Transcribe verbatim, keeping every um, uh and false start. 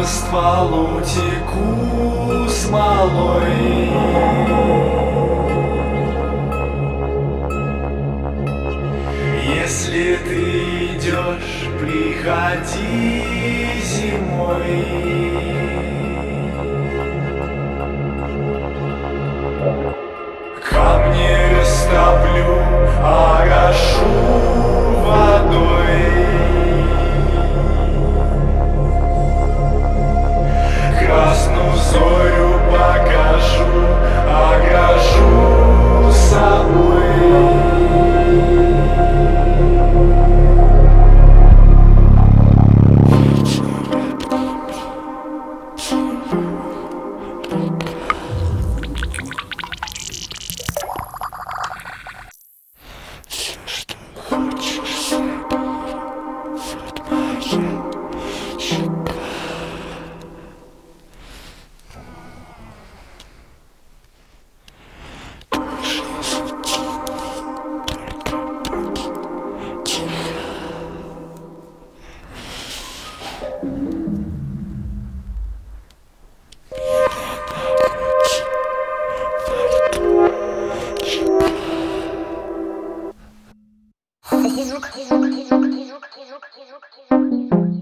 стволу теку смолой. Если ты идешь, приходи зимой. Камни растоплю, орошу водой. Красную зорю покажу, огражу собой. Звук, звук, звук, звук, звук, звук, звук, звук.